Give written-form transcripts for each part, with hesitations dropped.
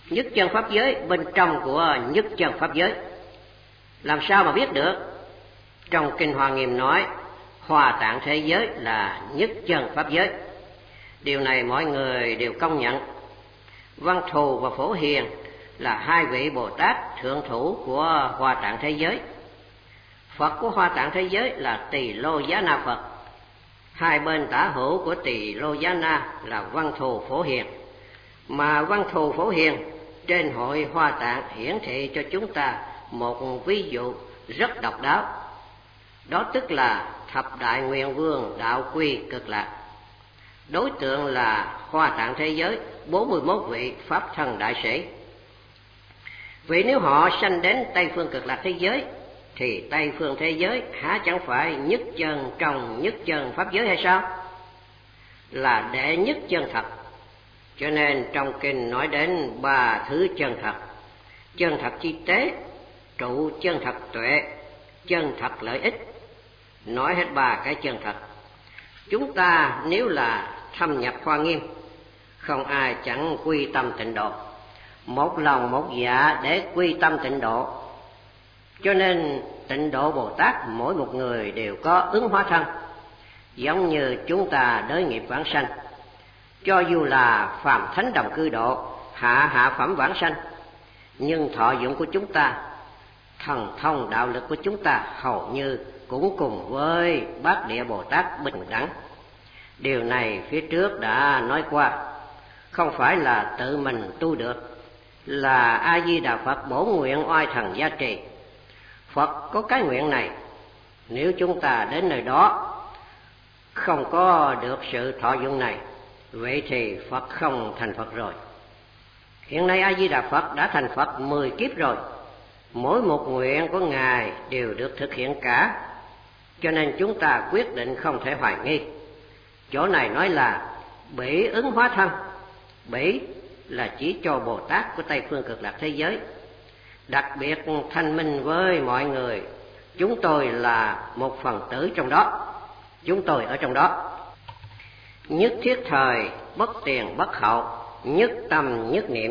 nhất chân pháp giới bên trong của nhất chân pháp giới. Làm sao mà biết được? Trong Kinh Hoa Nghiêm nói Hoa Tạng thế giới là nhất chân pháp giới. Điều này mọi người đều công nhận. Văn Thù và Phổ Hiền là hai vị Bồ Tát thượng thủ của Hoa Tạng thế giới. Phật của Hoa Tạng thế giới là Tỳ Lô Giá Na Phật. Hai bên tả hữu của Tỳ Lô Giá Na là Văn Thù Phổ Hiền. Mà Văn Thù Phổ Hiền trên hội Hoa Tạng hiển thị cho chúng ta một ví dụ rất độc đáo. Đó tức là thập đại nguyện vương đạo quy cực lạc. Đối tượng là Hoa Tạng thế giới 41 vị pháp thân đại sĩ. Vì nếu họ sanh đến Tây phương cực lạc thế giới thì Tây phương thế giới há chẳng phải nhất chân trong nhất chân pháp giới hay sao? Là đệ nhất chân thật. Cho nên trong kinh nói đến ba thứ chân thật: chân thật chi tế, trụ chân thật tuệ, chân thật lợi ích. Nói hết ba cái chân thật. Chúng ta nếu là thâm nhập Hoa Nghiêm, không ai chẳng quy tâm tịnh độ, một lòng một dạ để quy tâm tịnh độ. Cho nên tịnh độ Bồ Tát mỗi một người đều có ứng hóa thân, giống như chúng ta đới nghiệp vãng sanh. Cho dù là phàm thánh đồng cư độ, hạ phẩm vãng sanh, nhưng thọ dụng của chúng ta, thần thông đạo lực của chúng ta hầu như cũng cùng với Bát Địa Bồ Tát bình đẳng. Điều này phía trước đã nói qua, không phải là tự mình tu được, là A Di Đà Phật bổ nguyện oai thần gia trì. Phật có cái nguyện này, nếu chúng ta đến nơi đó không có được sự thọ dụng này, vậy thì Phật không thành Phật rồi. Hiện nay A Di Đà Phật đã thành Phật 10 kiếp rồi, mỗi một nguyện của Ngài đều được thực hiện cả. Cho nên chúng ta quyết định không thể hoài nghi. Chỗ này nói là bỉ ứng hóa thân. Bỉ là chỉ cho Bồ Tát của Tây phương cực lạc thế giới. Đặc biệt thanh minh với mọi người, chúng tôi là một phần tử trong đó, chúng tôi ở trong đó. Nhất thiết thời, bất tiền bất hậu, nhất tâm nhất niệm.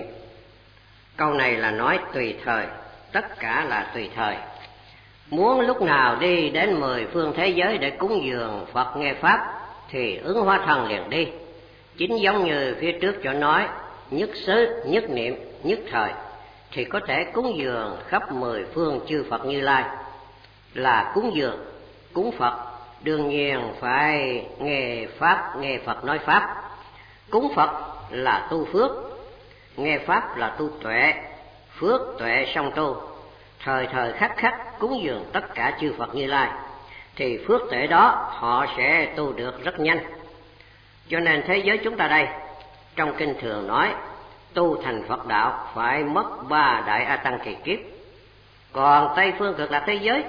Câu này là nói tùy thời, tất cả là tùy thời. Muốn lúc nào đi đến 10 phương thế giới để cúng dường Phật nghe Pháp thì ứng hóa thân liền đi. Chính giống như phía trước chỗ nói nhất xứ, nhất niệm, nhất thời, thì có thể cúng dường khắp 10 phương chư Phật Như Lai. Là cúng dường, cúng Phật đương nhiên phải nghe Pháp, nghe Phật nói Pháp. Cúng Phật là tu phước, nghe Pháp là tu tuệ, phước tuệ song tu. Thời thời khắc khắc cúng dường tất cả chư Phật Như Lai, thì phước tuệ đó họ sẽ tu được rất nhanh. Cho nên thế giới chúng ta đây, trong kinh thường nói tu thành Phật đạo phải mất 3 đại A Tăng kỳ kiếp. Còn Tây phương cực lạc thế giới,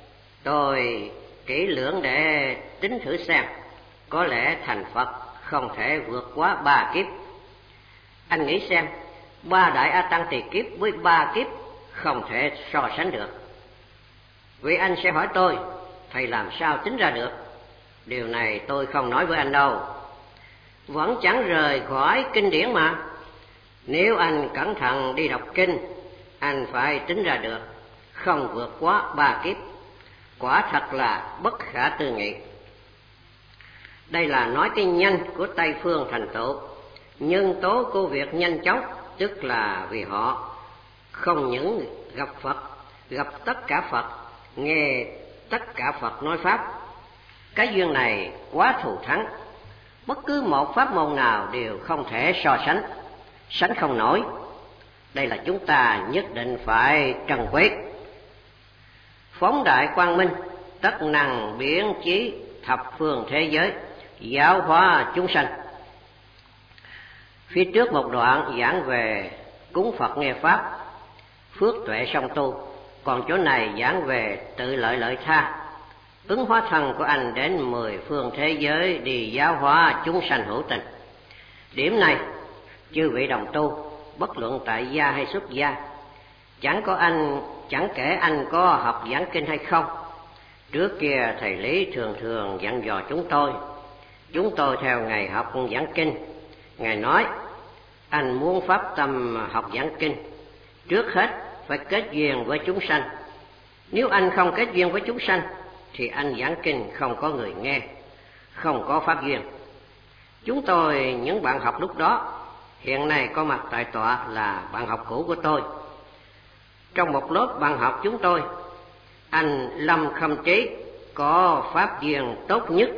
tôi kỹ lưỡng để tính thử xem, có lẽ thành Phật không thể vượt quá 3 kiếp. Anh nghĩ xem, 3 đại A Tăng tỳ kiếp với 3 kiếp không thể so sánh được. Vì anh sẽ hỏi tôi, thầy làm sao tính ra được? Điều này tôi không nói với anh đâu, vẫn chẳng rời khỏi kinh điển mà. Nếu anh cẩn thận đi đọc kinh, anh phải tính ra được, không vượt quá 3 kiếp. Quả thật là bất khả tư nghị. Đây là nói cái nhanh của Tây phương thành tựu. Nhân tố của việc nhanh chóng tức là vì họ không những gặp Phật, gặp tất cả Phật, nghe tất cả Phật nói Pháp. Cái duyên này quá thù thắng, bất cứ một pháp môn nào đều không thể so sánh, sánh không nổi. Đây là chúng ta nhất định phải trân quý. Phóng đại quang minh, tất năng biến chí thập phương thế giới, giáo hóa chúng sanh. Phía trước một đoạn giảng về cúng Phật nghe Pháp, phước tuệ song tu. Còn chỗ này giảng về tự lợi lợi tha, ứng hóa thân của anh đến 10 phương thế giới đi giáo hóa chúng sanh hữu tình. Điểm này chư vị đồng tu, bất luận tại gia hay xuất gia, chẳng kể anh có học giảng kinh hay không. Trước kia thầy Lý thường thường dặn dò chúng tôi theo ngày học giảng kinh. Ngài nói, Anh muốn pháp tâm học giảng kinh, trước hết phải kết duyên với chúng sanh. Nếu anh không kết duyên với chúng sanh thì anh giảng kinh không có người nghe, không có pháp duyên. Chúng tôi, những bạn học lúc đó, hiện nay có mặt tại tọa là bạn học cũ của tôi. Trong một lớp bạn học chúng tôi, anh Lâm Khâm Trí có pháp duyên tốt nhất.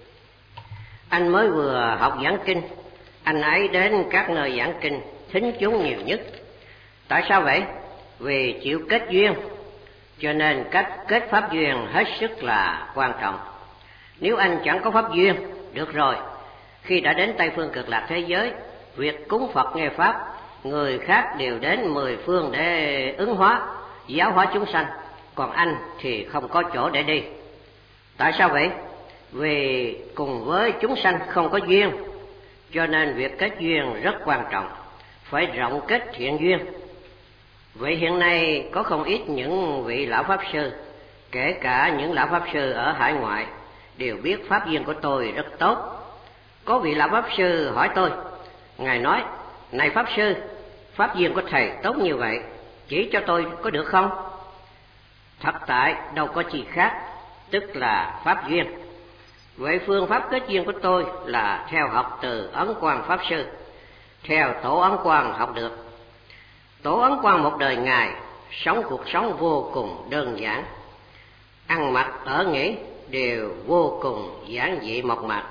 Anh mới vừa học giảng kinh, anh ấy đến các nơi giảng kinh thính chúng nhiều nhất. Tại sao vậy? Vì chịu kết duyên, cho nên cách kết pháp duyên hết sức là quan trọng. Nếu anh chẳng có pháp duyên, được rồi, khi đã đến Tây Phương Cực Lạc thế giới, việc cúng Phật nghe pháp, người khác đều đến 10 phương để ứng hóa, giáo hóa chúng sanh, còn anh thì không có chỗ để đi. Tại sao vậy? Vì cùng với chúng sanh không có duyên, cho nên việc kết duyên rất quan trọng, phải rộng kết thiện duyên. Vậy hiện nay có không ít những vị lão pháp sư, kể cả những lão pháp sư ở hải ngoại, đều biết pháp duyên của tôi rất tốt. Có vị lão pháp sư hỏi tôi, ngài nói: này pháp sư, pháp duyên của thầy tốt như vậy, chỉ cho tôi có được không? Thật tại đâu có chi khác, tức là pháp duyên. Vậy phương pháp kết duyên của tôi là theo học từ Ấn Quang pháp sư, theo tổ Ấn Quang học được. Tổ Ấn Quang một đời ngài sống cuộc sống vô cùng đơn giản, ăn mặc ở nghỉ đều vô cùng giản dị mộc mạc.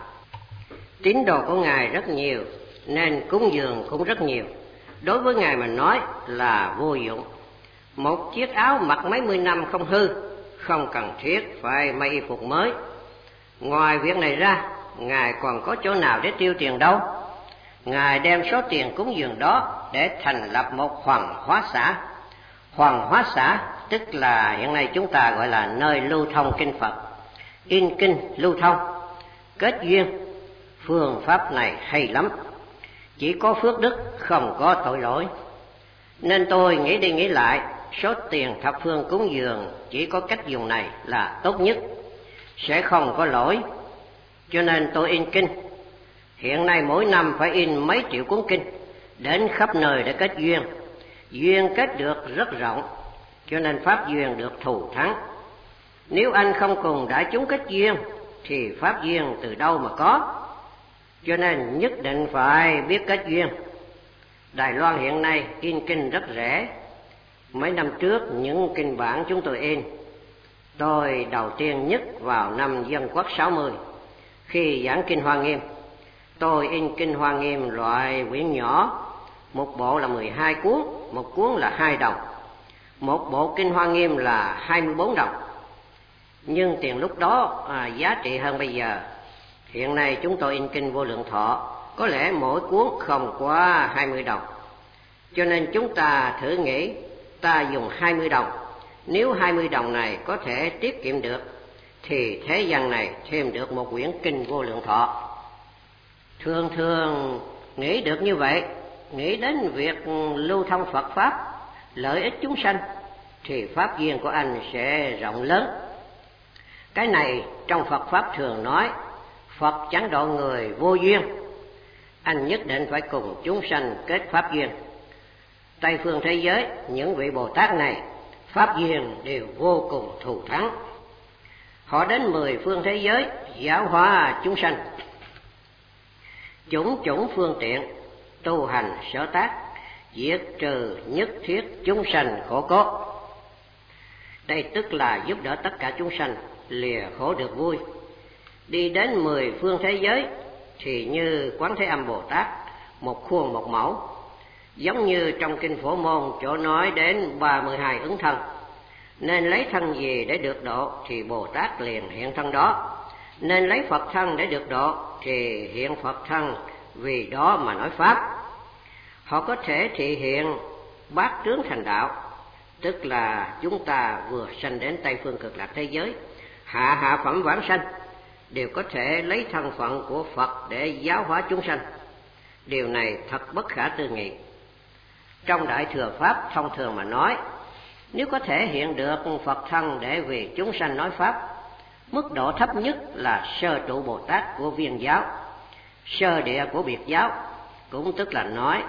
Tín đồ của ngài rất nhiều nên cúng dường cũng rất nhiều. Đối với ngài mà nói là vô dụng. Một chiếc áo mặc mấy mươi năm không hư, không cần thiết phải may y phục mới. Ngoài việc này ra, ngài còn có chỗ nào để tiêu tiền đâu. Ngài đem số tiền cúng dường đó để thành lập một hoàng hóa xã. Hoàng hóa xã tức là hiện nay chúng ta gọi là nơi lưu thông kinh Phật, in kinh lưu thông, kết duyên. Phương pháp này hay lắm, chỉ có phước đức không có tội lỗi. Nên tôi nghĩ đi nghĩ lại, số tiền thập phương cúng dường chỉ có cách dùng này là tốt nhất, sẽ không có lỗi. Cho nên tôi in kinh. Hiện nay mỗi năm phải in mấy triệu cuốn kinh, đến khắp nơi để kết duyên. Duyên kết được rất rộng, cho nên pháp duyên được thù thắng. Nếu anh không cùng đại chúng kết duyên thì pháp duyên từ đâu mà có. Cho nên nhất định phải biết kết duyên. Đài Loan hiện nay in kinh rất rẻ. Mấy năm trước những kinh bản chúng tôi in, tôi đầu tiên nhất vào năm Dân Quốc 60, khi giảng kinh Hoa Nghiêm, tôi in kinh Hoa Nghiêm loại quyển nhỏ, một bộ là 12 cuốn, một cuốn là 2 đồng. Một bộ kinh Hoa Nghiêm là 24 đồng. Nhưng tiền lúc đó giá trị hơn bây giờ. Hiện nay chúng tôi in kinh Vô Lượng Thọ, có lẽ mỗi cuốn không quá 20 đồng. Cho nên chúng ta thử nghĩ, ta dùng 20 đồng. Nếu 20 đồng này có thể tiết kiệm được, thì thế gian này thêm được một quyển kinh Vô Lượng Thọ. Thường thường nghĩ được như vậy, nghĩ đến việc lưu thông Phật Pháp, lợi ích chúng sanh, thì pháp duyên của anh sẽ rộng lớn. Cái này trong Phật Pháp thường nói, Phật chẳng độ người vô duyên. Anh nhất định phải cùng chúng sanh kết pháp duyên. Tây phương thế giới, những vị Bồ Tát này, pháp duyên đều vô cùng thù thắng. Họ đến 10 phương thế giới giáo hóa chúng sanh. Chủng chủng phương tiện, tu hành sở tác, diệt trừ nhất thiết chúng sanh khổ cốt. Đây tức là giúp đỡ tất cả chúng sanh lìa khổ được vui. Đi đến 10 phương thế giới thì như Quán Thế Âm Bồ Tát, một khuôn một mẫu. Giống như trong kinh Phổ Môn chỗ nói đến 32 ứng thân, nên lấy thân gì để được độ thì Bồ Tát liền hiện thân đó. Nên lấy Phật thân để được độ thì hiện Phật thân, vì đó mà nói pháp. Họ có thể thị hiện bát tướng thành đạo, tức là chúng ta vừa sanh đến Tây phương Cực Lạc thế giới, hạ phẩm vãng sanh, đều có thể lấy thân phận của Phật để giáo hóa chúng sanh. Điều này thật bất khả tư nghị. Trong Đại Thừa Pháp thông thường mà nói, nếu có thể hiện được Phật thân để vì chúng sanh nói pháp, mức độ thấp nhất là sơ trụ Bồ Tát của Viên giáo, sơ địa của Biệt giáo, cũng tức là nói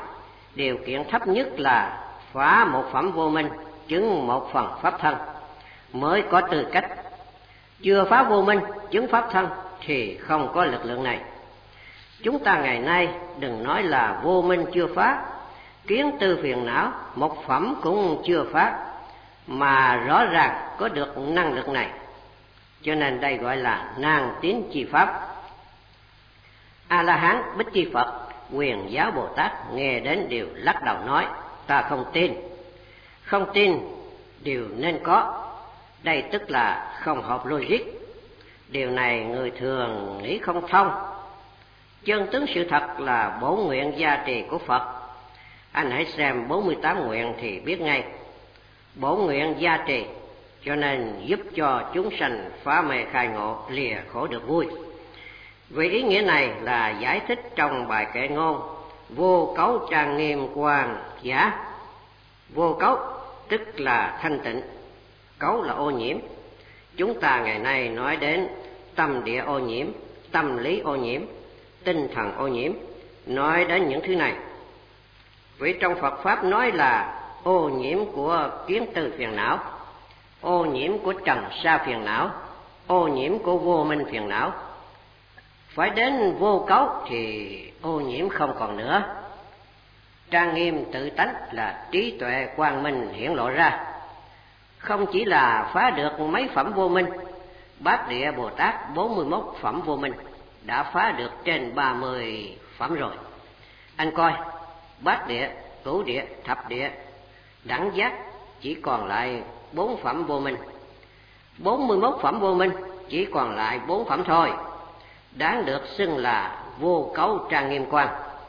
Điều kiện thấp nhất là phá một phẩm vô minh, chứng một phần pháp thân mới có tư cách. Chưa phá vô minh, chứng pháp thân thì không có lực lượng này. Chúng ta ngày nay đừng nói là vô minh chưa phá, kiến tư phiền não một phẩm cũng chưa phá, mà rõ ràng có được năng lực này. Cho nên đây gọi là nan tín chi pháp. A La Hán Bích Chi Phật, Quyền Giáo Bồ Tát nghe đến đều lắc đầu nói: ta không tin. Không tin điều nên có, đây tức là không hợp logic. Điều này người thường nghĩ không thông. Chân tướng sự thật là bổn nguyện gia trì của Phật. Anh hãy xem 48 nguyện thì biết ngay. Bổn nguyện gia trì cho nên giúp cho chúng sanh phá mê khai ngộ, lìa khổ được vui. Vì ý nghĩa này là giải thích trong bài kệ ngôn vô cấu trang nghiêm quang giả. Vô cấu tức là thanh tịnh, cấu là ô nhiễm. Chúng ta ngày nay nói đến tâm địa ô nhiễm, tâm lý ô nhiễm, tinh thần ô nhiễm, nói đến những thứ này. Vì trong Phật Pháp nói là ô nhiễm của kiến tư phiền não, ô nhiễm của trần sa phiền não, ô nhiễm của vô minh phiền não. Phải đến vô cấu thì ô nhiễm không còn nữa. Trang nghiêm tự tánh là trí tuệ quang minh hiển lộ ra. Không chỉ là phá được mấy phẩm vô minh, Bát Địa Bồ Tát 41 phẩm vô minh đã phá được trên 30 phẩm rồi. Anh coi, Bát Địa, Cửu Địa, Thập Địa, Đẳng Giác chỉ còn lại 4 phẩm vô minh. 41 phẩm vô minh chỉ còn lại 4 phẩm thôi, đáng được xưng là vô cấu trang nghiêm quang.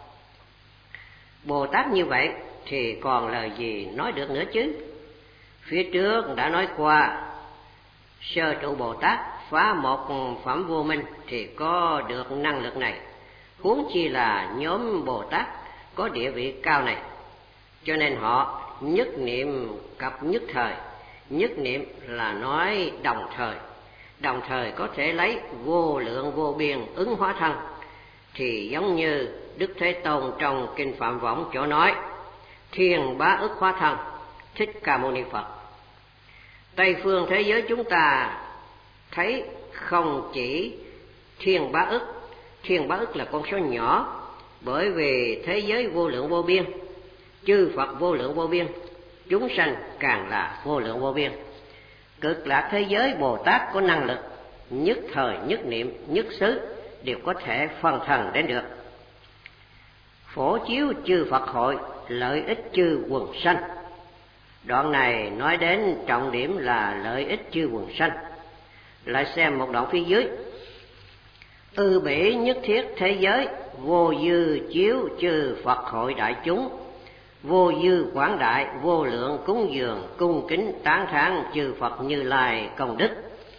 Bồ Tát như vậy thì còn lời gì nói được nữa chứ? Phía trước đã nói qua, Sơ trụ Bồ Tát phá một phẩm vô minh thì có được năng lực này, huống chi là nhóm Bồ Tát có địa vị cao này. Cho nên họ nhất niệm cập nhất thời. Nhất niệm là nói đồng thời, đồng thời có thể lấy vô lượng vô biên ứng hóa thân. Thì giống như Đức Thế Tôn trong Kinh Phạm Võng chỗ nói thiên bá ức hóa thân Thích Ca Mâu Ni Phật. Tây phương thế giới chúng ta thấy không chỉ thiên bá ức là con số nhỏ, bởi vì thế giới vô lượng vô biên, chư Phật vô lượng vô biên, chúng sanh càng là vô lượng vô biên. Cực lạc thế giới Bồ Tát có năng lực nhất thời nhất niệm nhất xứ đều có thể phân thần đến được. Phổ chiếu chư Phật hội, lợi ích chư quần sanh. Đoạn này nói đến trọng điểm là lợi ích chư quần sanh. Lại xem một đoạn phía dưới: ư bỉ nhất thiết thế giới, vô dư chiếu chư Phật hội đại chúng, vô dư quảng đại, vô lượng cúng dường, cung kính tán thán chư Phật Như Lai công đức.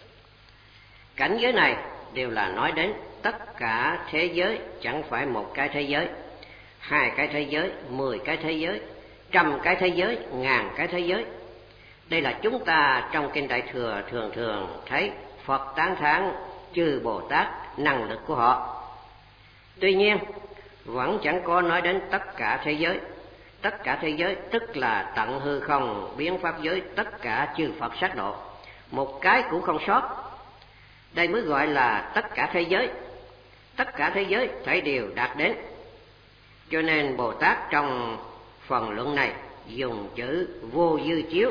Cảnh giới này đều là nói đến tất cả thế giới, chẳng phải một cái thế giới, 2 cái thế giới, 10 cái thế giới, 100 cái thế giới, 1000 cái thế giới. Đây là chúng ta trong Kinh Đại Thừa thường thường thấy Phật tán thán chư Bồ Tát năng lực của họ. Tuy nhiên vẫn chẳng có nói đến tất cả thế giới. Tất cả thế giới tức là tận hư không biến pháp giới, tất cả chư Phật sát độ, một cái cũng không sót. Đây mới gọi là tất cả thế giới. Tất cả thế giới phải đều đạt đến. Cho nên Bồ Tát trong phần luận này dùng chữ vô dư chiếu.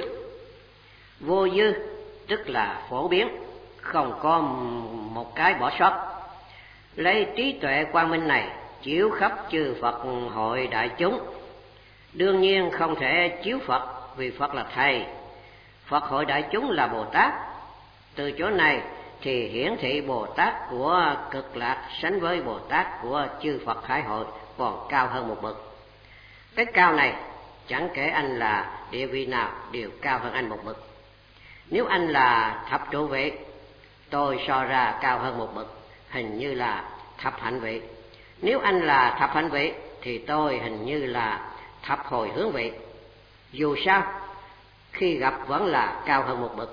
Vô dư tức là phổ biến, không có một cái bỏ sót. Lấy trí tuệ quang minh này chiếu khắp chư Phật hội đại chúng. Đương nhiên không thể chiếu Phật, vì Phật là Thầy, Phật hội đại chúng là Bồ Tát. Từ chỗ này thì hiển thị Bồ Tát của Cực Lạc sánh với Bồ Tát của chư Phật Hải hội còn cao hơn một bậc. Cái cao này chẳng kể anh là địa vị nào đều cao hơn anh một bậc. Nếu anh là thập trụ vị, tôi so ra cao hơn một bậc, hình như là thập hạnh vị. Nếu anh là thập hạnh vị thì tôi hình như là thập hồi hướng vị. Dù sao khi gặp vẫn là cao hơn một bậc.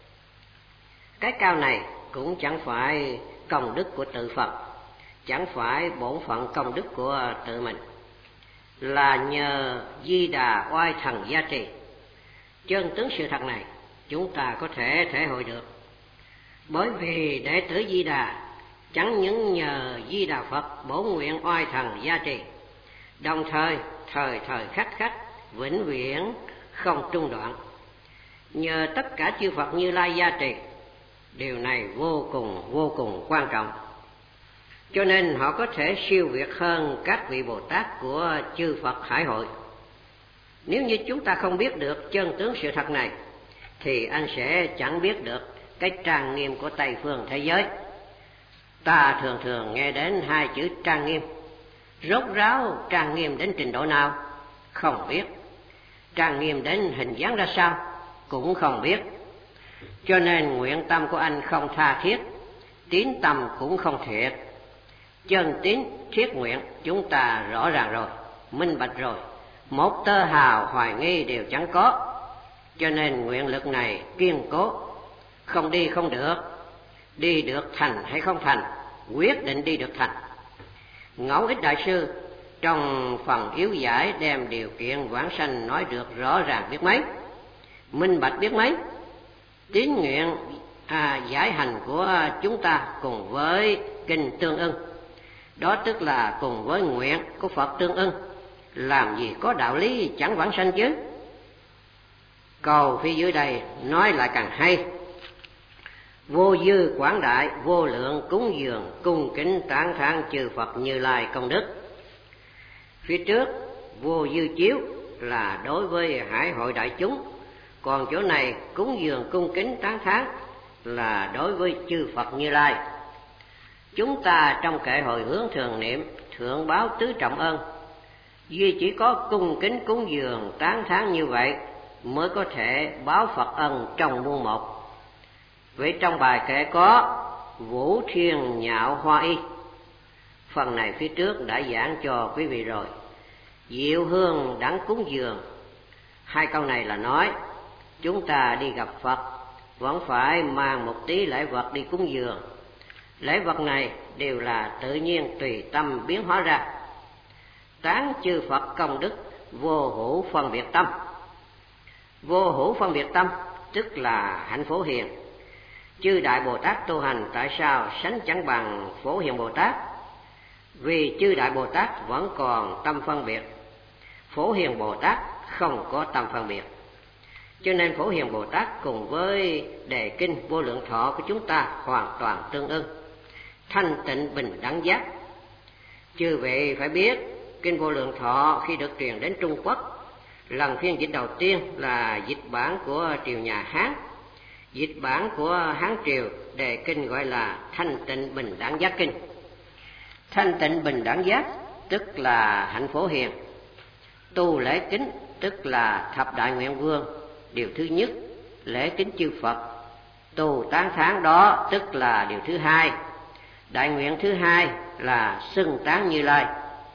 Cái cao này cũng chẳng phải công đức của tự Phật, chẳng phải bổn phận công đức của tự mình. là nhờ Di Đà oai thần gia trì. Chân tướng sự thật này chúng ta có thể thể hội được, bởi vì đệ tử Di Đà chẳng những nhờ Di Đà Phật bổ nguyện oai thần gia trì, đồng thời thời thời khắc khắc vĩnh viễn không trung đoạn, nhờ tất cả chư Phật Như Lai gia trì. Điều này vô cùng quan trọng, cho nên họ có thể siêu việt hơn các vị Bồ Tát của chư Phật Hải hội. Nếu như chúng ta không biết được chân tướng sự thật này, thì anh sẽ chẳng biết được cái trang nghiêm của Tây phương thế giới. Ta thường nghe đến hai chữ trang nghiêm, rốt ráo trang nghiêm đến trình độ nào không biết, trang nghiêm đến hình dáng ra sao cũng không biết. Cho nên nguyện tâm của anh không tha thiết, tín tâm cũng không thiệt. Chân tín thiết nguyện chúng ta rõ ràng rồi, minh bạch rồi, một tơ hào hoài nghi đều chẳng có. Cho nên nguyện lực này kiên cố, không đi không được, đi được thành hay không thành, quyết định đi được thành. Ngẫu Ích Đại Sư trong phần yếu giải đem điều kiện vãng sanh nói được rõ ràng biết mấy, minh bạch biết mấy. Tín nguyện giải hành của chúng ta cùng với kinh tương ưng, đó tức là cùng với nguyện của Phật tương ưng, làm gì có đạo lý chẳng vãng sanh chứ. Câu phía dưới đây nói lại càng hay: vô dư quảng đại, vô lượng cúng dường, cung kính tán thán chư Phật Như Lai công đức. Phía trước vô dư chiếu là đối với hải hội đại chúng, còn chỗ này cúng dường cung kính tán thán là đối với chư Phật Như Lai. Chúng ta trong kệ hồi hướng thường niệm thượng báo tứ trọng ân, duy chỉ có cung kính cúng dường tán thán như vậy mới có thể báo Phật ân trong muôn một. Vậy trong bài kệ có Vũ Thiên Nhạo Hoa Y, phần này phía trước đã giảng cho quý vị rồi. Diệu hương đẳng cúng dường, hai câu này là nói chúng ta đi gặp Phật vẫn phải mang một tí lễ vật đi cúng dường. Lễ vật này đều là tự nhiên tùy tâm biến hóa ra. Tán chư Phật công đức vô hữu phân biệt tâm. Vô hữu phân biệt tâm tức là hạnh Phổ Hiền. Chư Đại Bồ Tát tu hành tại sao sánh chẳng bằng Phổ Hiền Bồ Tát? Vì chư Đại Bồ Tát vẫn còn tâm phân biệt, Phổ Hiền Bồ Tát không có tâm phân biệt. Cho nên Phổ Hiền Bồ Tát cùng với đề kinh Vô Lượng Thọ của chúng ta hoàn toàn tương ưng, thanh tịnh bình đẳng giác. Chư vị phải biết, kinh Vô Lượng Thọ khi được truyền đến Trung Quốc, lần phiên dịch đầu tiên là dịch bản của triều nhà Hán. Dịch bản của Hán triều đề kinh gọi là thanh tịnh bình đẳng giác kinh. Thanh tịnh bình đẳng giác tức là hạnh Phổ Hiền. Tu lễ kính tức là thập đại nguyện vương. Điều thứ nhất, lễ kính chư Phật. Tu tán thán đó tức là điều thứ hai. Đại nguyện thứ hai là xưng tán Như Lai.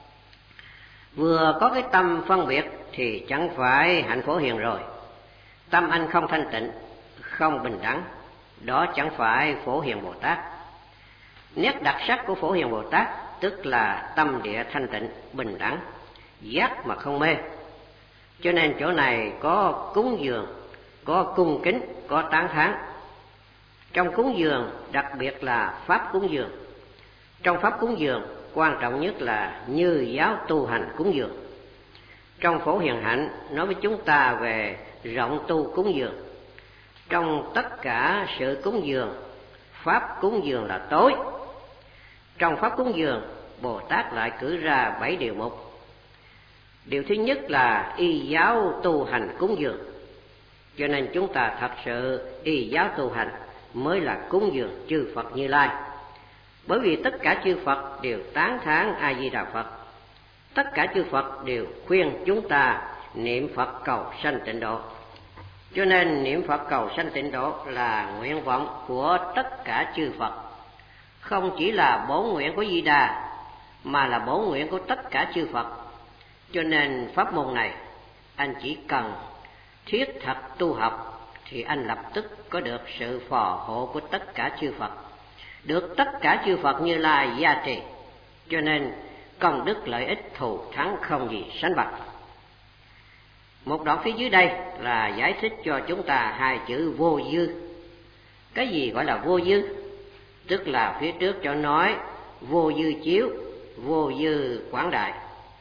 Vừa có cái tâm phân biệt thì chẳng phải hạnh Phổ Hiền rồi. Tâm anh không thanh tịnh, không bình đẳng, đó chẳng phải Phổ Hiền Bồ Tát. Nét đặc sắc của Phổ Hiền Bồ Tát tức là tâm địa thanh tịnh, bình đẳng, giác mà không mê. Cho nên chỗ này có cúng dường, có cung kính, có tán thán. Trong cúng dường đặc biệt là pháp cúng dường. Trong pháp cúng dường quan trọng nhất là như giáo tu hành cúng dường. Trong Phổ Hiền Hạnh nói với chúng ta về rộng tu cúng dường. Trong tất cả sự cúng dường, pháp cúng dường là tối. Trong pháp cúng dường, Bồ Tát lại cử ra 7 điều mục. Điều thứ nhất là y giáo tu hành cúng dường. Cho nên chúng ta thật sự y giáo tu hành mới là cúng dường chư Phật Như Lai. Bởi vì tất cả chư Phật đều tán thán A Di Đà Phật. Tất cả chư Phật đều khuyên chúng ta niệm Phật cầu sanh tịnh độ. Cho nên niệm Phật cầu sanh tịnh độ là nguyện vọng của tất cả chư Phật. Không chỉ là bổn nguyện của Di Đà, mà là bổn nguyện của tất cả chư Phật. Cho nên pháp môn này, anh chỉ cần thiết thật tu học thì anh lập tức có được sự phò hộ của tất cả chư Phật, được tất cả chư Phật Như Lai gia trì. Cho nên công đức lợi ích thù thắng không gì sánh bằng. Một đoạn phía dưới đây là giải thích cho chúng ta hai chữ vô dư. Cái gì gọi là vô dư? Tức là phía trước cho nói vô dư chiếu, vô dư quảng đại.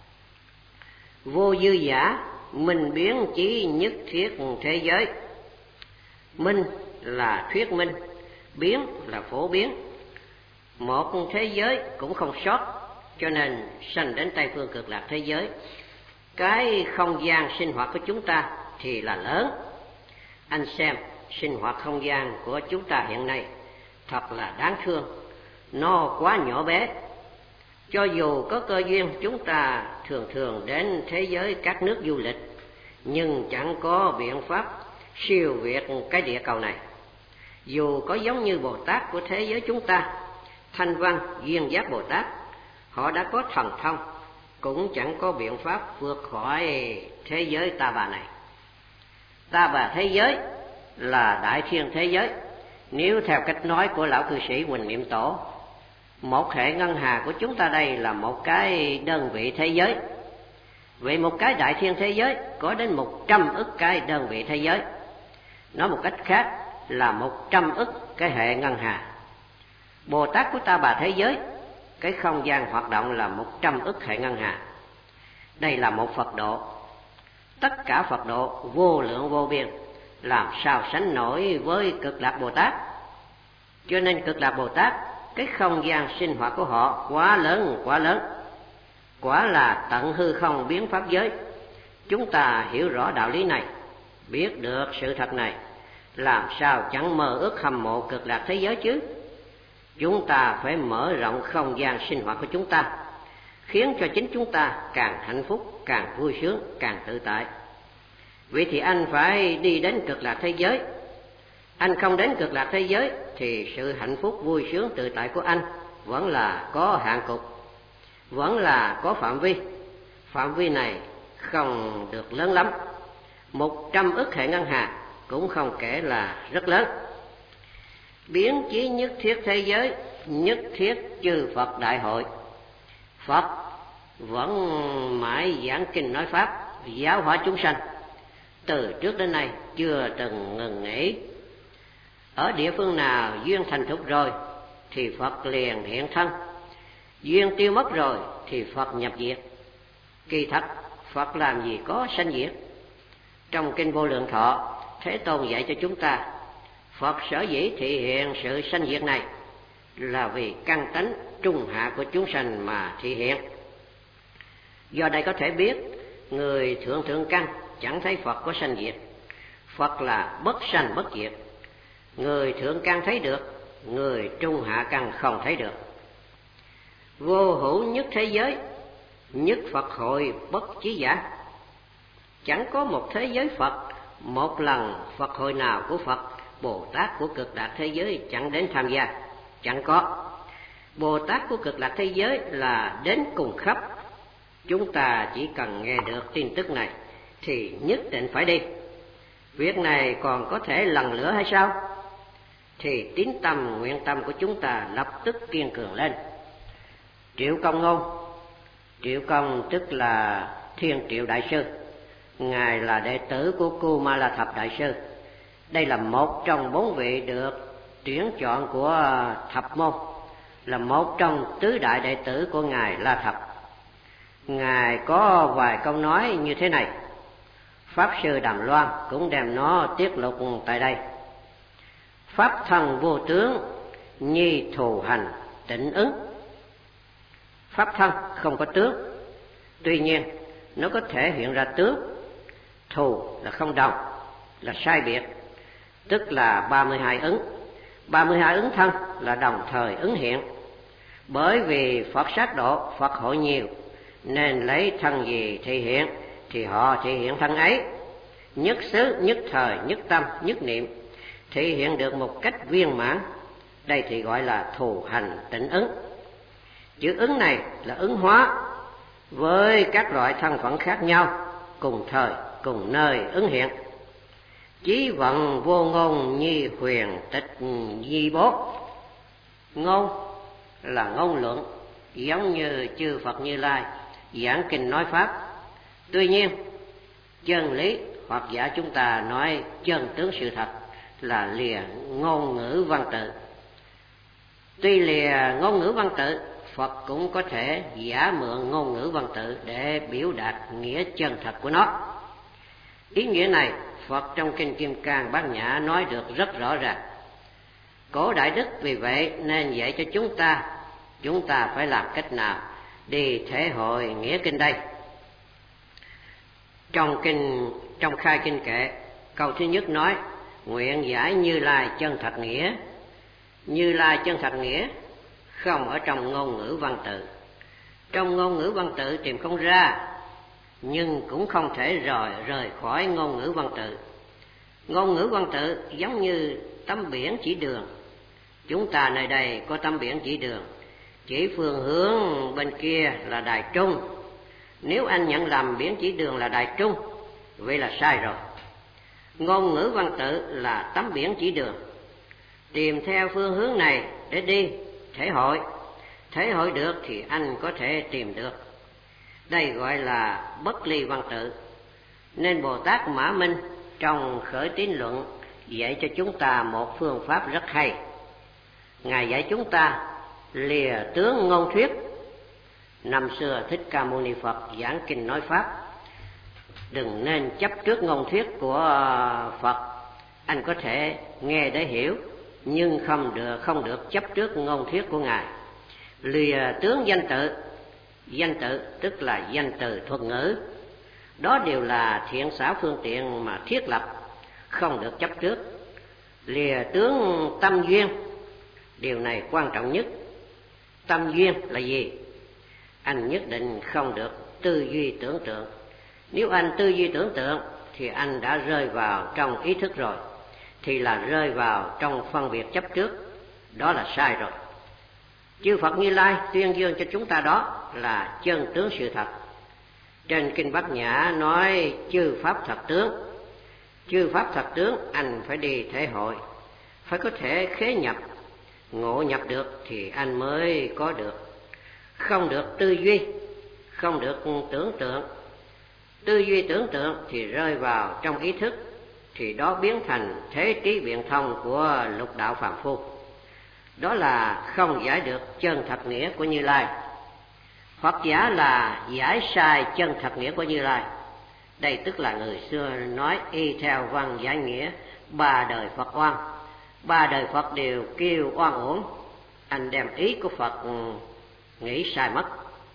Vô dư giả, minh biến chí nhất thiết thế giới. Minh là thuyết minh, biến là phổ biến. Một thế giới cũng không sót, cho nên sanh đến Tây phương cực lạc thế giới. Cái không gian sinh hoạt của chúng ta thì là lớn. Anh xem sinh hoạt không gian của chúng ta hiện nay thật là đáng thương, nó quá nhỏ bé. Cho dù có cơ duyên chúng ta thường đến thế giới các nước du lịch, nhưng chẳng có biện pháp siêu việt cái địa cầu này. Dù có giống như Bồ Tát của thế giới chúng ta, Thanh Văn Duyên Giác Bồ Tát, họ đã có thần thông, cũng chẳng có biện pháp vượt khỏi thế giới ta bà này. Ta bà thế giới là đại thiên thế giới. Nếu theo cách nói của lão cư sĩ Huỳnh Niệm Tổ, một hệ ngân hà của chúng ta đây là một cái đơn vị thế giới. Vậy một cái đại thiên thế giới có đến 100 ức cái đơn vị thế giới. Nói một cách khác là 100 ức cái hệ ngân hà. Bồ Tát của ta bà thế giới, cái không gian hoạt động là 100 ức hệ ngân hà. Đây là một Phật độ. Tất cả Phật độ vô lượng vô biên, làm sao sánh nổi với Cực Lạc Bồ Tát. Cho nên Cực Lạc Bồ Tát, cái không gian sinh hoạt của họ quá lớn, quả là tận hư không biến pháp giới. Chúng ta hiểu rõ đạo lý này, biết được sự thật này, làm sao chẳng mơ ước hâm mộ Cực Lạc thế giới chứ. Chúng ta phải mở rộng không gian sinh hoạt của chúng ta, khiến cho chính chúng ta càng hạnh phúc, càng vui sướng, càng tự tại. Vậy thì anh phải đi đến Cực Lạc thế giới. Anh không đến Cực Lạc thế giới thì sự hạnh phúc, vui sướng, tự tại của anh vẫn là có hạn cục, vẫn là có phạm vi. Phạm vi này không được lớn lắm. 100 ức hệ ngân hà cũng không kể là rất lớn. Biến chí nhất thiết thế giới, nhất thiết chư Phật đại hội. Phật vẫn mãi giảng kinh nói pháp, giáo hóa chúng sanh, từ trước đến nay chưa từng ngừng nghỉ. Ở địa phương nào duyên thành thục rồi thì Phật liền hiện thân, duyên tiêu mất rồi thì Phật nhập diệt. Kỳ thật Phật làm gì có sanh diệt. Trong kinh Vô Lượng Thọ, Thế Tôn dạy cho chúng ta, Phật sở dĩ thị hiện sự sanh diệt này là vì căn tánh trung hạ của chúng sanh mà thị hiện. Do đây có thể biết, người thượng căn chẳng thấy Phật có sanh diệt. Phật là bất sanh bất diệt. Người thượng căn thấy được, người trung hạ căn không thấy được. Vô hữu nhất thế giới, nhất Phật hội bất chí giả. Chẳng có một thế giới Phật, một lần Phật hội nào của Phật, Bồ Tát của Cực Lạc thế giới chẳng đến tham gia. Chẳng có. Bồ Tát của Cực Lạc thế giới là đến cùng khắp. Chúng ta chỉ cần nghe được tin tức này thì nhất định phải đi. Việc này còn có thể lần lửa hay sao? Thì tín tâm, nguyện tâm của chúng ta lập tức kiên cường lên. Triệu Công Ngôn, Triệu Công tức là Thiên Triệu Đại Sư, Ngài là đệ tử của Kumala Thập Đại Sư. Đây là một trong 4 vị được tuyển chọn của Thập Môn, là một trong tứ đại đệ tử của Ngài La Thập. Ngài có vài câu nói như thế này, Pháp Sư Đàm Loan cũng đem nó tiết lộ tại đây. Pháp thân vô tướng, nhi thù hành tịnh ứng. Pháp thân không có tướng, tuy nhiên nó có thể hiện ra tướng. Thù là không đồng, là sai biệt, tức là 32 ứng. 32 ứng thân là đồng thời ứng hiện. Bởi vì Phật sát độ, Phật hội nhiều, nên lấy thân gì thị hiện thì họ thị hiện thân ấy. Nhất xứ, nhất thời, nhất tâm, nhất niệm, thị hiện được một cách viên mãn. Đây thì gọi là thù hành tịnh ứng. Chữ ứng này là ứng hóa với các loại thân phận khác nhau, cùng thời, cùng nơi ứng hiện. Chí vận vô ngôn nhi huyền tịch di bố. Ngôn là ngôn luận, giống như chư Phật Như Lai giảng kinh nói pháp. Tuy nhiên, chân lý hoặc giả chúng ta nói chân tướng sự thật là lìa ngôn ngữ văn tự. Tuy lìa ngôn ngữ văn tự, Phật cũng có thể giả mượn ngôn ngữ văn tự để biểu đạt nghĩa chân thật của nó. Ý nghĩa này, Phật trong Kinh Kim Cang Bát Nhã nói được rất rõ ràng. Cổ Đại Đức vì vậy nên dạy cho chúng ta phải làm cách nào đi thể hội nghĩa kinh đây. Trong khai kinh kệ, câu thứ nhất nói: nguyện giải Như Lai chân thật nghĩa. Như Lai chân thật nghĩa không ở trong ngôn ngữ văn tự. Trong ngôn ngữ văn tự tìm không ra, nhưng cũng không thể rời khỏi ngôn ngữ văn tự. Ngôn ngữ văn tự giống như tấm biển chỉ đường. Chúng ta nơi đây có tấm biển chỉ đường, chỉ phương hướng bên kia là Đài Trung. Nếu anh nhận lầm biển chỉ đường là Đài Trung, vậy là sai rồi. Ngôn ngữ văn tự là tấm biển chỉ đường, tìm theo phương hướng này để đi thể hội được thì anh có thể tìm được. Đây gọi là bất ly văn tự. Nên Bồ Tát Mã Minh trong Khởi Tín Luận dạy cho chúng ta một phương pháp rất hay. Ngài dạy chúng ta lìa tướng ngôn thuyết. Năm xưa Thích Ca Mâu Ni Phật giảng kinh nói pháp, đừng nên chấp trước ngôn thuyết của Phật. Anh có thể nghe để hiểu, nhưng không được chấp trước ngôn thuyết của Ngài. Lìa tướng danh tự. Danh tự tức là danh từ thuật ngữ. Đó đều là thiện xảo phương tiện mà thiết lập, không được chấp trước. Lìa tướng tâm duyên. Điều này quan trọng nhất. Tâm duyên là gì? Anh nhất định không được tư duy tưởng tượng. Nếu anh tư duy tưởng tượng thì anh đã rơi vào trong ý thức rồi, thì là rơi vào trong phân biệt chấp trước. Đó là sai rồi. Chư Phật Như Lai tuyên dương cho chúng ta đó là chân tướng sự thật. Trên Kinh Bát Nhã nói chư pháp thật tướng. Chư pháp thật tướng anh phải đi thể hội, phải có thể khế nhập, ngộ nhập được thì anh mới có được. Không được tư duy, không được tưởng tượng. Tư duy tưởng tượng thì rơi vào trong ý thức, thì đó biến thành thế trí biện thông của lục đạo phàm phu. Đó là không giải được chân thật nghĩa của Như Lai. Hoặc giả là giải sai chân thật nghĩa của Như Lai. Đây tức là người xưa nói y theo văn giải nghĩa, ba đời Phật oan. Ba đời Phật đều kêu oan uổng. Anh đem ý của Phật nghĩ sai mất.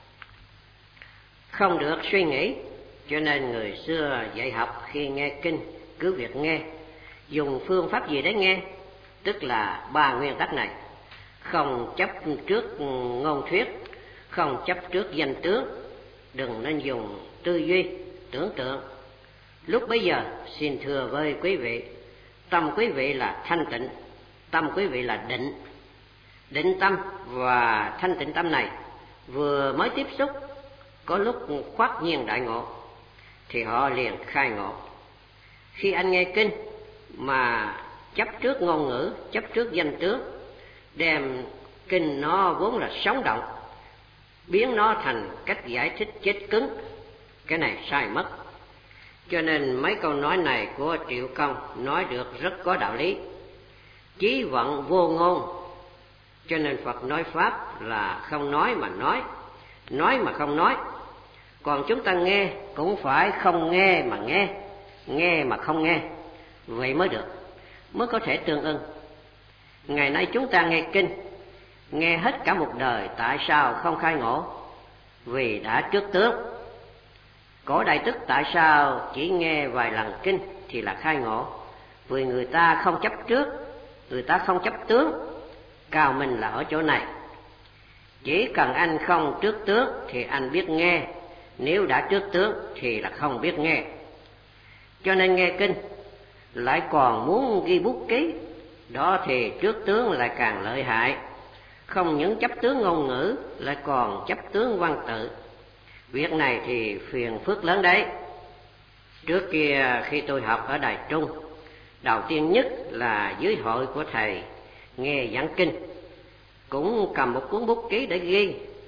Không được suy nghĩ, cho nên người xưa dạy học khi nghe kinh cứ việc nghe. Dùng phương pháp gì để nghe? Tức là ba nguyên tắc này: không chấp trước ngôn thuyết, không chấp trước danh tướng, đừng nên dùng tư duy, tưởng tượng. Lúc bấy giờ xin thưa với quý vị, tâm quý vị là thanh tịnh, tâm quý vị là định. Định tâm và thanh tịnh tâm này vừa mới tiếp xúc, có lúc khoát nhiên đại ngộ, thì họ liền khai ngộ. Khi anh nghe kinh mà chấp trước ngôn ngữ, chấp trước danh tướng, đem kinh nó vốn là sống động, biến nó thành cách giải thích chết cứng, cái này sai mất. Cho nên mấy câu nói này của Triệu Công nói được rất có đạo lý. Chí vận vô ngôn, cho nên Phật nói pháp là không nói mà nói mà không nói. Còn chúng ta nghe cũng phải không nghe mà nghe mà không nghe, vậy mới được, mới có thể tương ưng. Ngày nay chúng ta nghe kinh, nghe hết cả một đời, tại sao không khai ngộ? Vì đã trước tướng. Cổ Đại Đức tại sao chỉ nghe vài lần kinh thì là khai ngộ? Vì người ta không chấp trước, người ta không chấp tướng. Cao minh là ở chỗ này. Chỉ cần anh không trước tướng thì anh biết nghe, nếu đã trước tướng thì là không biết nghe. Cho nên nghe kinh lại còn muốn ghi bút ký, đó thì trước tướng lại càng lợi hại. Không những chấp tướng ngôn ngữ, lại còn chấp tướng văn tự. Việc này thì phiền phức lớn đấy. Trước kia khi tôi học ở Đài Trung, đầu tiên nhất là dưới hội của thầy nghe giảng kinh, cũng cầm một cuốn bút ký để ghi.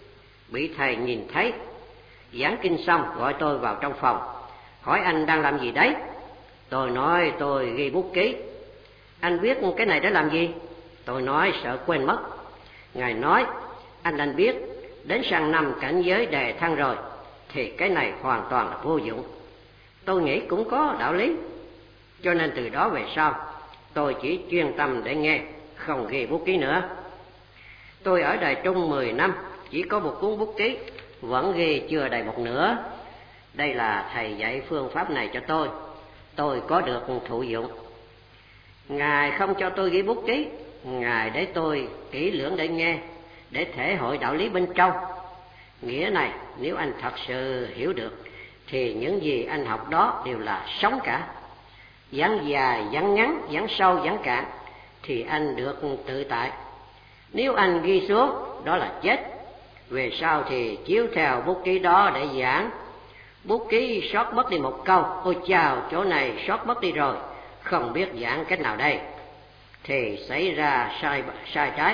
bị thầy nhìn thấy. Giảng kinh xong gọi tôi vào trong phòng, hỏi anh đang làm gì đấy. Tôi nói tôi ghi bút ký. Anh viết cái này để làm gì? Tôi nói sợ quên mất. Ngài nói, anh biết đến sang năm cảnh giới đề thăng rồi thì cái này hoàn toàn là vô dụng. Tôi nghĩ cũng có đạo lý. Cho nên từ đó về sau tôi chỉ chuyên tâm để nghe, không ghi bút ký nữa. Tôi ở Đài Trung 10 năm, chỉ có một cuốn bút ký, vẫn ghi chưa đầy một nửa. Đây là thầy dạy phương pháp này cho tôi có được thụ dụng. Ngài không cho tôi ghi bút ký, Ngài để tôi kỹ lưỡng để nghe, để thể hội đạo lý bên trong. Nghĩa này nếu anh thật sự hiểu được thì những gì anh học đó đều là sống cả. Giảng dài, giảng ngắn, giảng sâu, giảng cạn thì anh được tự tại. Nếu anh ghi xuống đó là chết. Về sau thì chiếu theo bút ký đó để giảng. Bút ký sót mất đi một câu, ôi chào, chỗ này sót mất đi rồi, không biết giảng cách nào đây, thì xảy ra sai trái.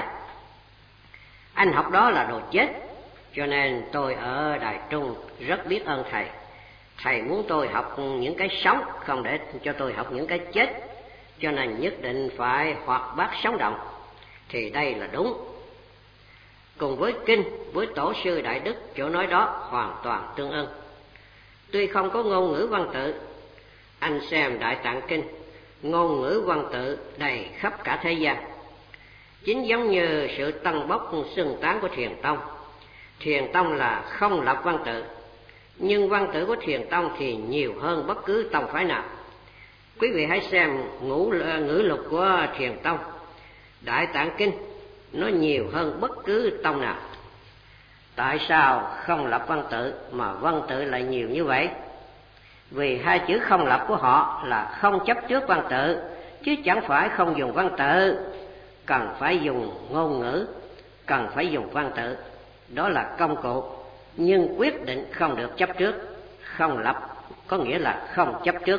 Anh học đó là đồ chết. Cho nên tôi ở Đài Trung rất biết ơn thầy. Thầy muốn tôi học những cái sống, không để cho tôi học những cái chết. Cho nên nhất định phải hoạt bát sống động. Thì đây là đúng. Cùng với kinh, với tổ sư Đại Đức, chỗ nói đó hoàn toàn tương ưng. Tuy không có ngôn ngữ văn tự, anh xem Đại Tạng Kinh, ngôn ngữ văn tự đầy khắp cả thế gian. Chính giống như sự tăng bốc xưng tán của Thiền Tông. Thiền Tông là không lập văn tự, nhưng văn tự của Thiền Tông thì nhiều hơn bất cứ tông phái nào. Quý vị hãy xem ngữ lục của Thiền Tông. Đại Tạng Kinh nó nhiều hơn bất cứ tông nào. Tại sao không lập văn tự mà văn tự lại nhiều như vậy? Vì hai chữ không lập của họ là không chấp trước văn tự, chứ chẳng phải không dùng văn tự. Cần phải dùng ngôn ngữ, cần phải dùng văn tự. Đó là công cụ, nhưng quyết định không được chấp trước. Không lập có nghĩa là không chấp trước.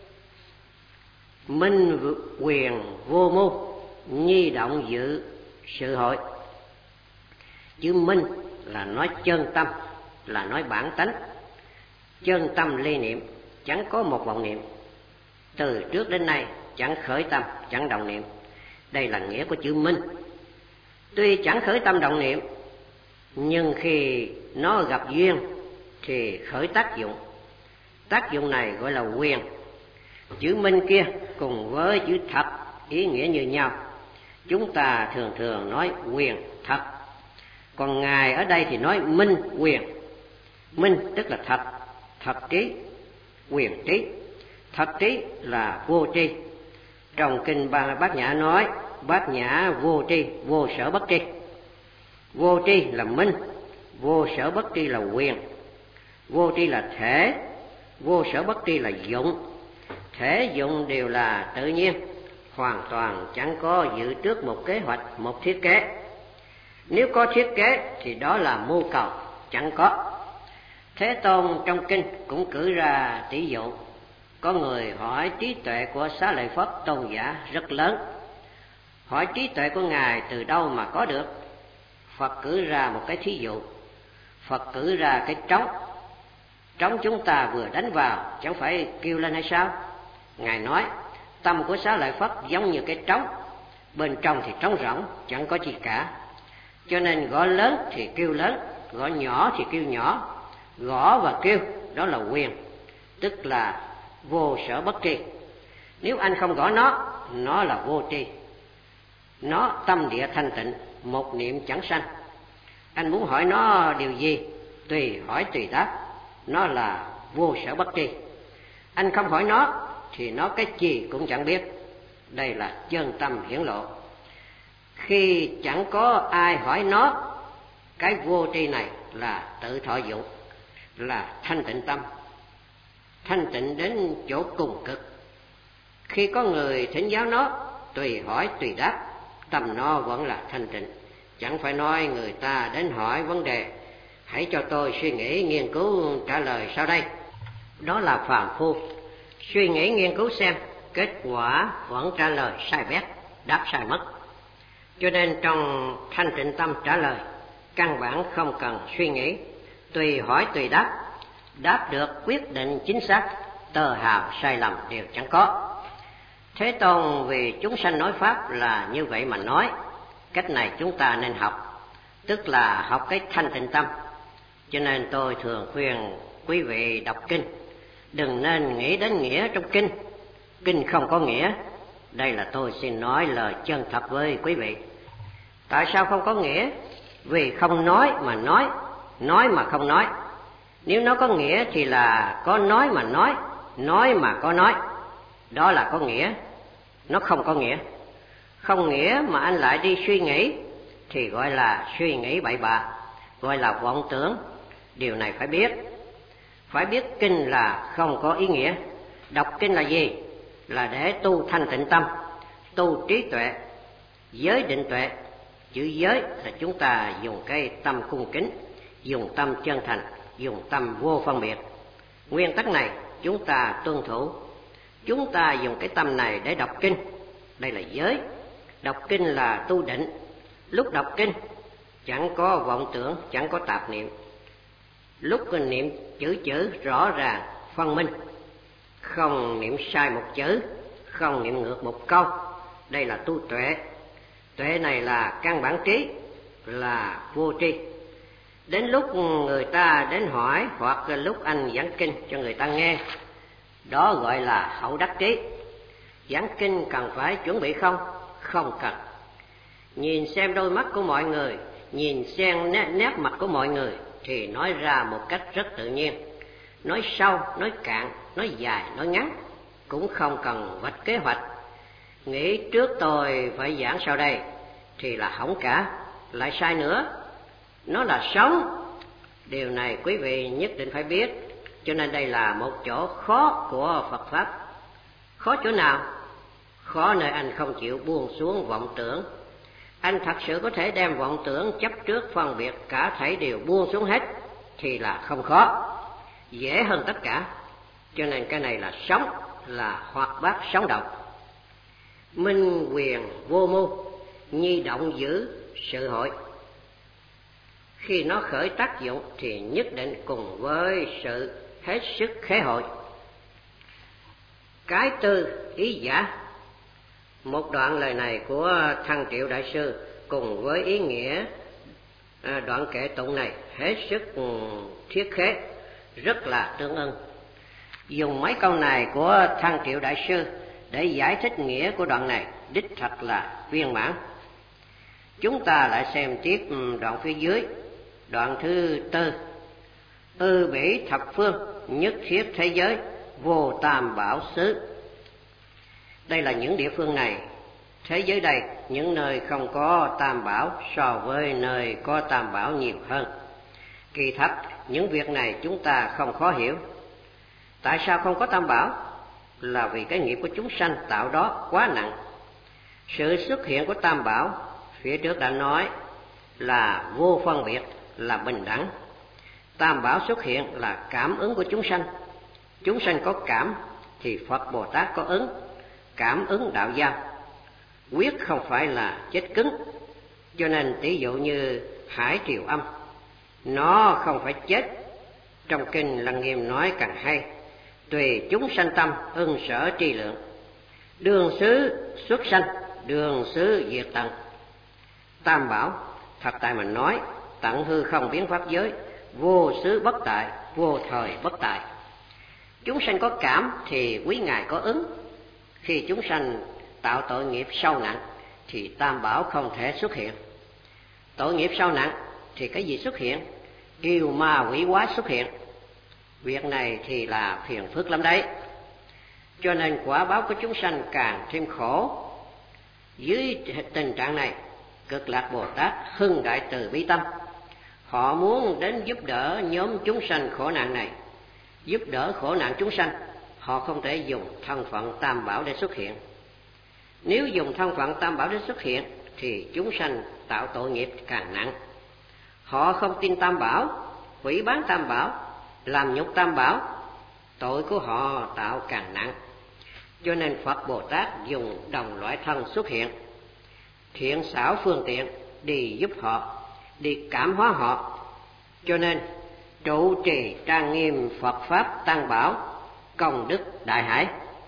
Minh quyền vô mưu, nhi động dự sự hội. Chữ minh là nói chân tâm, là nói bản tánh. Chân tâm ly niệm, chẳng có một vọng niệm. Từ trước đến nay chẳng khởi tâm, chẳng động niệm. Đây là nghĩa của chữ minh. Tuy chẳng khởi tâm động niệm, nhưng khi nó gặp duyên thì khởi tác dụng. Tác dụng này gọi là quyền. Chữ minh kia cùng với chữ thật ý nghĩa như nhau. Chúng ta thường thường nói quyền thật, còn Ngài ở đây thì nói minh quyền. Minh tức là thật, thật trí, quyền trí. Thật trí là vô tri. Trong kinh Bát Nhã nói, Bát Nhã vô tri, vô sở bất tri. Vô tri là minh, vô sở bất tri là quyền. Vô tri là thể, vô sở bất tri là dụng. Thể dụng đều là tự nhiên, hoàn toàn chẳng có dự trước một kế hoạch, một thiết kế. Nếu có thiết kế thì đó là mưu cầu, chẳng có. Thế Tôn trong kinh cũng cử ra tỷ dụ. Có người hỏi trí tuệ của Xá Lợi Phất tôn giả rất lớn. Hỏi trí tuệ của Ngài từ đâu mà có được? Phật cử ra một cái thí dụ. Phật cử ra cái trống. Trống chúng ta vừa đánh vào chẳng phải kêu lên hay sao? Ngài nói tâm của Xá Lợi Phất giống như cái trống, bên trong thì trống rỗng, chẳng có gì cả. Cho nên gõ lớn thì kêu lớn, gõ nhỏ thì kêu nhỏ. Gõ và kêu đó là quyền, tức là vô sở bất tri. Nếu anh không gõ nó là vô tri. Nó tâm địa thanh tịnh, một niệm chẳng sanh. Anh muốn hỏi nó điều gì, tùy hỏi tùy đáp. Nó là vô sở bất tri. Anh không hỏi nó thì nó cái gì cũng chẳng biết. Đây là chân tâm hiển lộ. Khi chẳng có ai hỏi nó, cái vô tri này là tự thọ dụng, là thanh tịnh tâm, thanh tịnh đến chỗ cùng cực. Khi có người thỉnh giáo nó, tùy hỏi tùy đáp, tâm nó vẫn là thanh tịnh. Chẳng phải nói người ta đến hỏi vấn đề, hãy cho tôi suy nghĩ nghiên cứu trả lời sau đây. Đó là phàm phu. Suy nghĩ nghiên cứu xem, kết quả vẫn trả lời sai bét, đáp sai mất. Cho nên trong thanh tịnh tâm trả lời, căn bản không cần suy nghĩ, tùy hỏi tùy đáp, đáp được quyết định chính xác, tơ hào sai lầm đều chẳng có. Thế Tôn vì chúng sanh nói pháp là như vậy mà nói, cách này chúng ta nên học, tức là học cái thanh tịnh tâm. Cho nên tôi thường khuyên quý vị đọc kinh, đừng nên nghĩ đến nghĩa trong kinh, kinh không có nghĩa. Đây là tôi xin nói lời chân thật với quý vị. Tại sao không có nghĩa? Vì không nói mà nói mà không nói. Nếu nó có nghĩa thì là có nói mà nói mà có nói. Đó là có nghĩa. Nó không có nghĩa. Không nghĩa mà anh lại đi suy nghĩ thì gọi là suy nghĩ bậy bạ, gọi là vọng tưởng. Điều này phải biết. Phải biết kinh là không có ý nghĩa. Đọc kinh là gì? Là để tu thanh tịnh tâm, tu trí tuệ, giới định tuệ. Chữ giới là chúng ta dùng cái tâm cung kính, dùng tâm chân thành, dùng tâm vô phân biệt. Nguyên tắc này chúng ta tuân thủ. Chúng ta dùng cái tâm này để đọc kinh. Đây là giới. Đọc kinh là tu định. Lúc đọc kinh chẳng có vọng tưởng, chẳng có tạp niệm. Lúc niệm chữ rõ ràng, phân minh, không niệm sai một chữ, không niệm ngược một câu. Đây là tu tuệ. Tuệ này là căn bản trí, là vô tri. Đến lúc người ta đến hỏi, hoặc lúc anh giảng kinh cho người ta nghe, đó gọi là hậu đắc trí. Giảng kinh cần phải chuẩn bị không? Không cần. Nhìn xem đôi mắt của mọi người, nhìn xem nét mặt của mọi người thì nói ra một cách rất tự nhiên. Nói sâu, nói cạn, nói dài, nói ngắn, cũng không cần vạch kế hoạch. Nghĩ trước tôi phải giảng sau đây thì là hỏng cả, lại sai nữa. Nó là sống. Điều này quý vị nhất định phải biết. Cho nên đây là một chỗ khó của Phật Pháp. Khó chỗ nào? Khó nơi anh không chịu buông xuống vọng tưởng. Anh thật sự có thể đem vọng tưởng chấp trước phân biệt cả thảy đều buông xuống hết thì là không khó, dễ hơn tất cả. Cho nên cái này là sống, là hoạt bát sống động. Minh quyền vô mưu, nhi động giữ sự hội. Khi nó khởi tác dụng thì nhất định cùng với sự hết sức khế hội. Cái tư ý giả. Một đoạn lời này của Thăng Triệu Đại Sư cùng với ý nghĩa đoạn kệ tụng này hết sức thiết khế, rất là tương ưng. Dùng mấy câu này của Thăng Triệu Đại Sư để giải thích nghĩa của đoạn này đích thật là viên mãn. Chúng ta lại xem tiếp đoạn phía dưới, đoạn thứ tư. Ư bỉ thập phương, nhất thiết thế giới, vô tam bảo xứ. Đây là những địa phương này. Thế giới đây, những nơi không có tam bảo so với nơi có tam bảo nhiều hơn. Kỳ thật, những việc này chúng ta không khó hiểu. Tại sao không có tam bảo? Là vì cái nghiệp của chúng sanh tạo đó quá nặng. Sự xuất hiện của tam bảo, phía trước đã nói là vô phân biệt, là bình đẳng. Tam bảo xuất hiện là cảm ứng của chúng sanh. Chúng sanh có cảm thì Phật Bồ Tát có ứng. Cảm ứng đạo giao, quyết không phải là chết cứng. Cho nên tỷ dụ như hải triều âm, nó không phải chết. Trong kinh Lăng Nghiêm nói càng hay, tùy chúng sanh tâm ưng sở tri lượng, đường xứ xuất sanh, đường xứ diệt tận. Tam bảo thật tại mình nói, tận hư không biến pháp giới, vô xứ bất tại, vô thời bất tại. Chúng sanh có cảm thì quý ngài có ứng. Khi chúng sanh tạo tội nghiệp sâu nặng thì tam bảo không thể xuất hiện. Tội nghiệp sâu nặng thì cái gì xuất hiện? Yêu ma quỷ quái xuất hiện. Việc này thì là phiền phức lắm đấy. Cho nên quả báo của chúng sanh càng thêm khổ. Dưới tình trạng này, Cực Lạc Bồ Tát hưng đại từ bi tâm. Họ muốn đến giúp đỡ nhóm chúng sanh khổ nạn này, giúp đỡ khổ nạn chúng sanh. Họ không thể dùng thân phận tam bảo để xuất hiện. Nếu dùng thân phận tam bảo để xuất hiện thì chúng sanh tạo tội nghiệp càng nặng. Họ không tin tam bảo, hủy bán tam bảo, làm nhục tam bảo, tội của họ tạo càng nặng. Cho nên Phật Bồ Tát dùng đồng loại thân xuất hiện, thiện xảo phương tiện đi giúp họ, đi cảm hóa họ. Cho nên trụ trì trang nghiêm Phật Pháp Tam Bảo, công đức đại hải.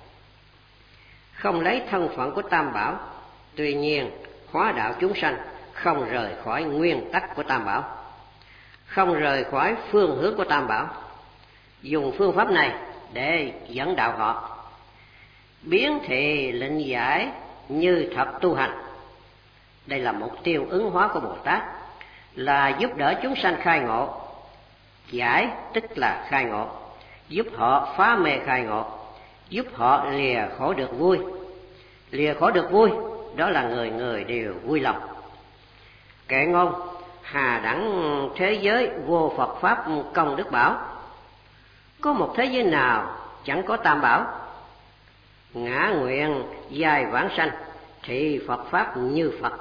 Không lấy thân phận của Tam Bảo, tuy nhiên hóa đạo chúng sanh không rời khỏi nguyên tắc của Tam Bảo, không rời khỏi phương hướng của Tam Bảo, dùng phương pháp này để dẫn đạo họ, biến thị lệnh giải như thật tu hành. Đây là mục tiêu ứng hóa của Bồ Tát, là giúp đỡ chúng sanh khai ngộ. Giải tức là khai ngộ, giúp họ phá mê khai ngộ, giúp họ lìa khổ được vui. Lìa khổ được vui, đó là người người đều vui lòng. Kệ ngôn: hà đẳng thế giới vô Phật Pháp công đức bảo. Có một thế giới nào chẳng có Tam Bảo? Ngã nguyện dài vãng sanh, thì Phật Pháp như Phật.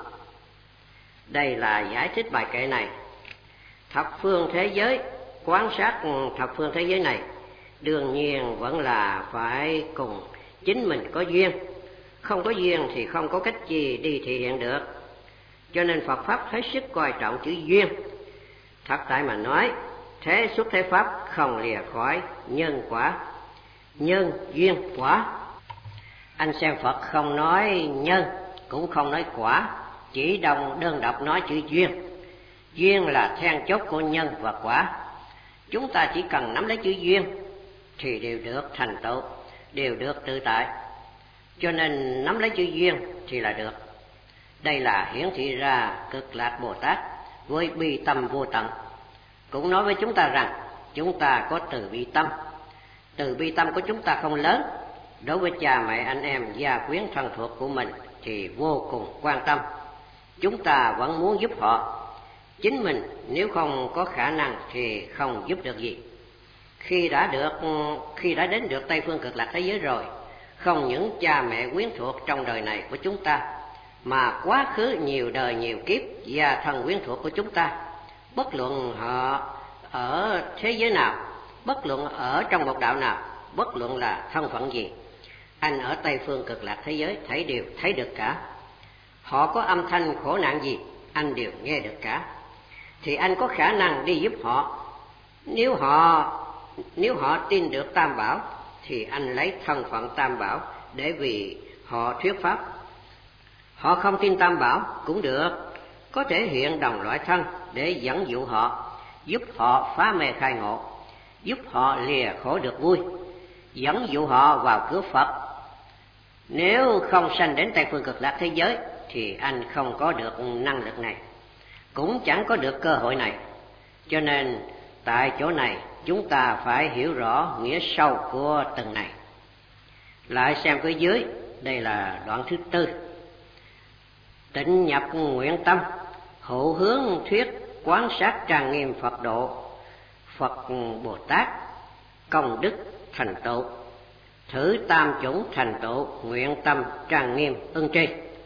Đây là giải thích bài kệ này. Thập phương thế giới, quan sát thập phương thế giới này, đương nhiên vẫn là phải cùng chính mình có duyên. Không có duyên thì không có cách gì đi thể hiện được. Cho nên Phật Pháp hết sức coi trọng chữ duyên. Thật tại mà nói, thế xuất thế Pháp không lìa khỏi nhân quả. Nhân, duyên, quả. Anh xem Phật không nói nhân, cũng không nói quả, chỉ đơn độc nói chữ duyên. Duyên là then chốt của nhân và quả. Chúng ta chỉ cần nắm lấy chữ duyên thì đều được thành tựu, đều được tự tại. Cho nên nắm lấy chữ duyên thì là được. Đây là hiển thị ra Cực Lạc Bồ Tát với bi tâm vô tận. Cũng nói với chúng ta rằng chúng ta có từ bi tâm. Từ bi tâm của chúng ta không lớn, đối với cha mẹ anh em gia quyến thân thuộc của mình thì vô cùng quan tâm. Chúng ta vẫn muốn giúp họ. Chính mình nếu không có khả năng thì không giúp được gì. Khi đã đến được Tây phương Cực Lạc thế giới rồi, không những cha mẹ quyến thuộc trong đời này của chúng ta, mà quá khứ nhiều đời nhiều kiếp gia thân quyến thuộc của chúng ta, bất luận họ ở thế giới nào, bất luận ở trong một đạo nào, bất luận là thân phận gì, anh ở Tây phương Cực Lạc thế giới đều thấy được cả. Họ có âm thanh khổ nạn gì, anh đều nghe được cả. Thì anh có khả năng đi giúp họ. Nếu họ tin được Tam Bảo thì anh lấy thân phận Tam Bảo để vì họ thuyết pháp. Họ không tin Tam Bảo cũng được, có thể hiện đồng loại thân để dẫn dụ họ, giúp họ phá mê khai ngộ, giúp họ lìa khổ được vui, dẫn dụ họ vào cửa Phật. Nếu không sanh đến Tây phương Cực Lạc thế giới thì anh không có được năng lực này, cũng chẳng có được cơ hội này. Cho nên tại chỗ này chúng ta phải hiểu rõ nghĩa sâu của từng này. Lại xem phía dưới, đây là đoạn thứ 4. Tịnh nhập nguyện tâm, hữu hướng thuyết quán sát trang nghiêm Phật độ, Phật Bồ Tát công đức thành tựu, thử tam chủng thành tựu, nguyện tâm trang nghiêm ưng tri.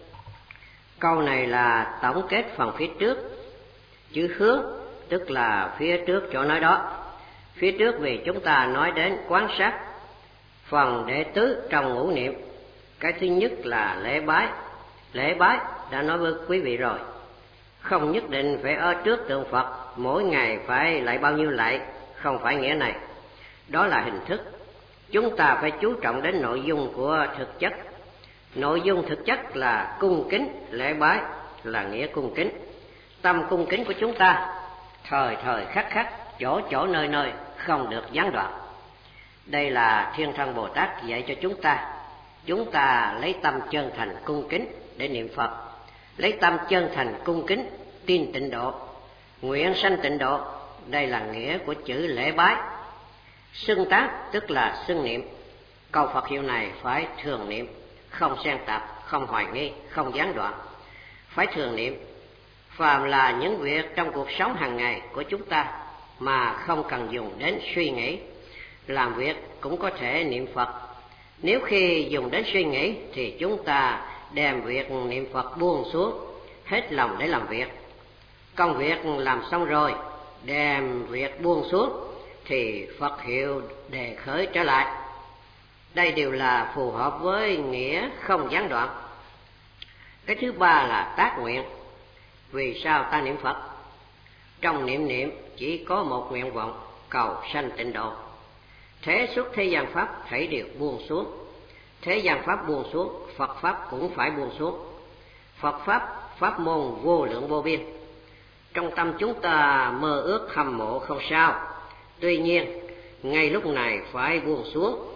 Câu này là tổng kết phần phía trước. Chữ hướng tức là phía trước chỗ nói đó. Phía trước vì chúng ta nói đến quán sát phần đệ tứ trong ngũ niệm. Cái thứ nhất là lễ bái. Lễ bái đã nói với quý vị rồi, không nhất định phải ở trước tượng Phật mỗi ngày phải lạy bao nhiêu lạy, không phải nghĩa này. Đó là hình thức. Chúng ta phải chú trọng đến nội dung của thực chất. Nội dung thực chất là cung kính, lễ bái là nghĩa cung kính. Tâm cung kính của chúng ta thời thời khắc khắc, chỗ chỗ nơi nơi không được gián đoạn. Đây là Thiên Thân Bồ Tát dạy cho chúng ta. Chúng ta lấy tâm chân thành cung kính để niệm Phật, lấy tâm chân thành cung kính tin tịnh độ, nguyện sanh tịnh độ. Đây là nghĩa của chữ lễ bái. Xưng tác tức là xưng niệm. Câu Phật hiệu này phải thường niệm, không xen tạp, không hoài nghi, không gián đoạn. Phải thường niệm. Phàm là những việc trong cuộc sống hàng ngày của chúng ta mà không cần dùng đến suy nghĩ, làm việc cũng có thể niệm Phật. Nếu khi dùng đến suy nghĩ thì chúng ta đem việc niệm Phật buông xuống, hết lòng để làm việc. Công việc làm xong rồi, đem việc buông xuống thì Phật hiệu đề khởi trở lại. Đây đều là phù hợp với nghĩa không gián đoạn. Cái thứ ba là tác nguyện. Vì sao ta niệm Phật? Trong niệm niệm chỉ có một nguyện vọng, cầu sanh tịnh độ. Thế suốt thế gian pháp thảy đều buông xuống. Thế gian pháp buông xuống, Phật pháp cũng phải buông xuống. Phật pháp, pháp môn vô lượng vô biên. Trong tâm chúng ta mơ ước hâm mộ không sao, tuy nhiên ngay lúc này phải buông xuống,